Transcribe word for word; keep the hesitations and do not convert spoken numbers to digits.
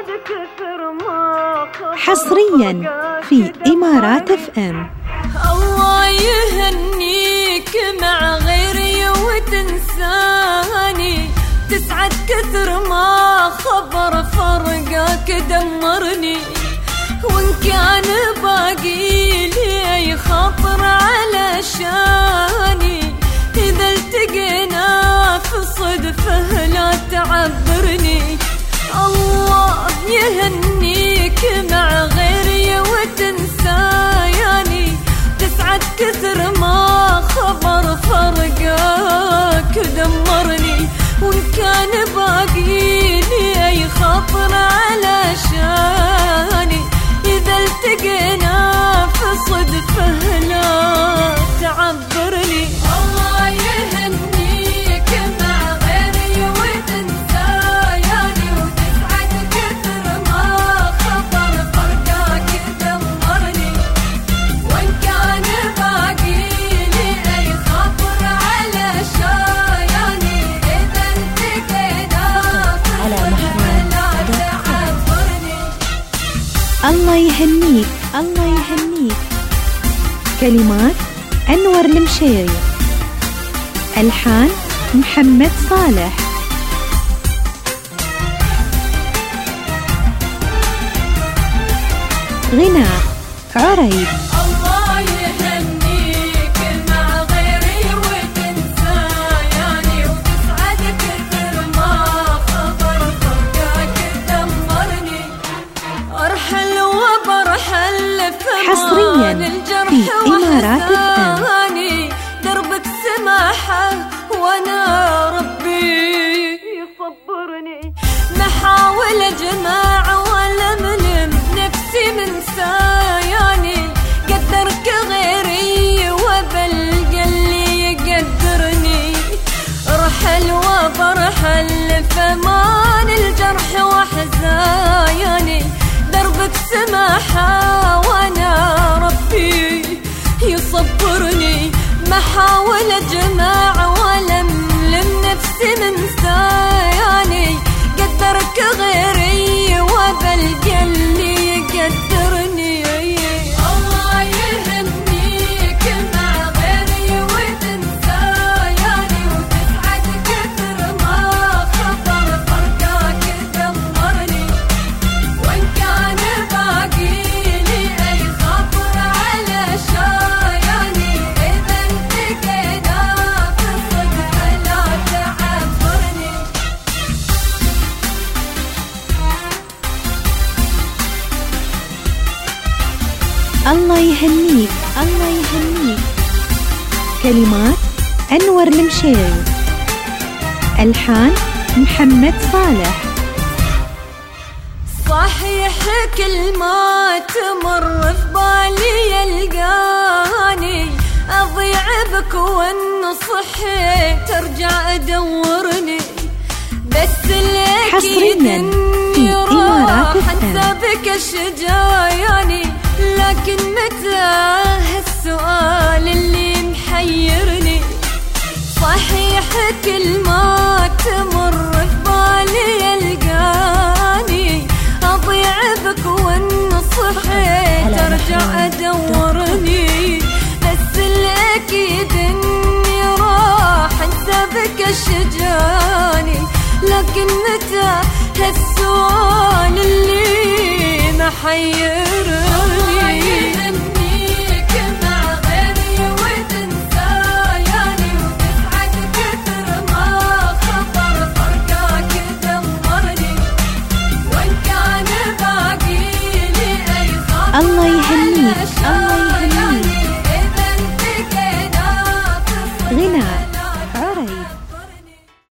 حصريا في إمارات اف ام. الله يهنيك مع غيري وتنساني، تسعد كثر ما خبر فرقك دمرني، وإن كان باقي لي خاطر علشاني، إذا التقينا في صدفه لا تعبرني. الله يهنيك مع غيري وتنساني، تسعد كثر ما خبر فرقك دمرني، وإن كان باقي لي خاطر علشاني، إذا التقينا في صدفه لا تعبرني. الله يهنيك مع غيري وتنساني، وتسعد كثر ما خبر فرقك دمرني، وإن كان باقي لي خاطر علشاني، إذا التقينا في صدفه لا تعبرني. الله يهنيك الله يهنيك. كلمات أنور المشيري، ألحان محمد صالح. غناء عريب. الله يهنيك مع غيري وتنساني، وتسعد كثر ما خبر فرقك دمرني، أرحل وبرحل حصرياً فمان الجرح في إمارات اف ام. وحزاني، دربك سماحة وأنا ربي يصبرني، محاول أجمع وألملم نفسي من ساياني، قدرك غيري وبلقى اللي يقدرني، رحل وبرحل فمان الجرح وحزاني، دربك سماحة وأنا ربي يصبرني، محاول أجمع وألملم نفسي من ساياني، قدرك غيري وبلقى اللي يقدرني. الله يهنيك مع غيري وتنساني، وتسعد كثر ما خبر فرقك دمرني، وإن كان باقي لي أي خاطر علشاني، إذا التقينا في صدفه لا تعبرني. الله يهنيك الله يهنيك. كلمات أنور المشيري، ألحان محمد صالح. صحيح كل ما تمر في بالي يلقاني، أضيع بك والنصحي ترجع أدورني، بس الأكيد حصرياً في إني إمارات راح اف ام. أنسى بك الشجاياني، لكن متى هالسؤال اللي محيرني. صحيح كل ما تمر في بالي يلقاني، أضيع بك والنصحي ترجع أدورني، بس الأكيد إني راح أنسى بك الشجاني، لكن متى هالسؤال اللي محيرني. يهنيك مع غيري وتنساني، وتسعد كثر ما خبر فرقك دمرني، وإن كان باقي لي أي خاطر الله يهنيك الله علشاني،